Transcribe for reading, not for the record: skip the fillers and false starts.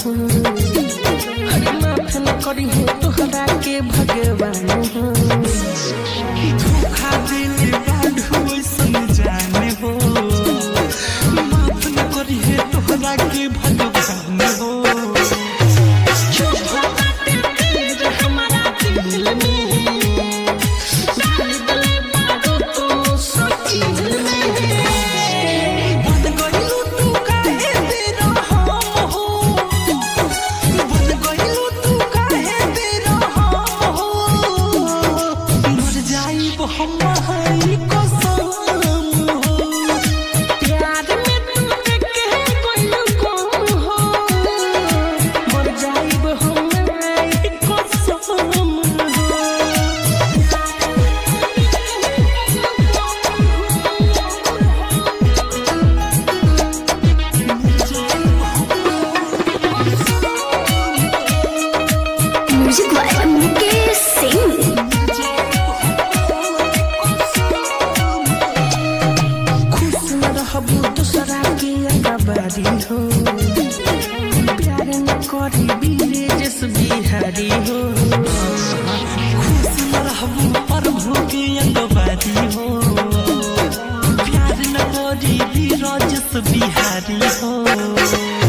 हो अरे माफ न करी हो तोहरा के भगवान हो धोखा दिले बाढ़ू ऐसन जाने हो माफ न करी है तोहरा के भगवान हो हो प्यार न करी बीरे जस बिहारी हो खुश न रहबू प्रभु के अंगवादी हो प्यार न करी बीरे जस बिहारी हो।